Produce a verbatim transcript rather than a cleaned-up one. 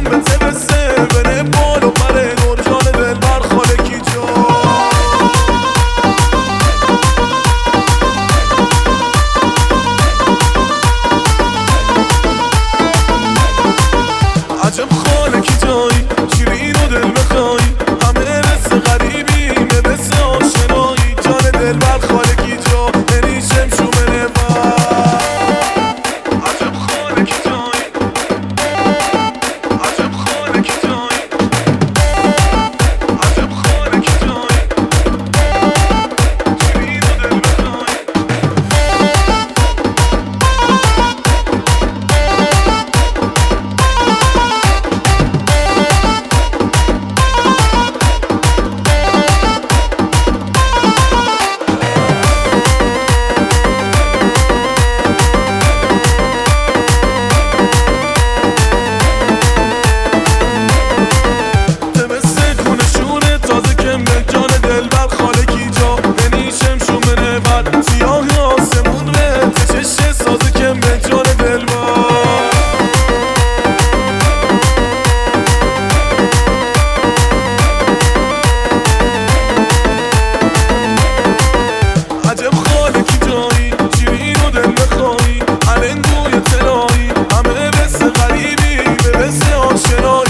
جون به تبسته بره بال و پره دور جان دل بر خالکی جا. عجب خالکی جایی شیرین و دل بخوایی همه مثل غریبی مثل آشنایی جان دل بر خالکی جا بریشم شومنه بر. عجب خالکی جایی عجب خالکی جایی عجب خالکی جایی شیرین و دل بخوایی. سیاهی آسمون به چشم سازه که به جان دل با. عجب خالکی جایی شیرین و دل بخوایی علنگوی ترایی همه مثل غریبی به مثل آشنایی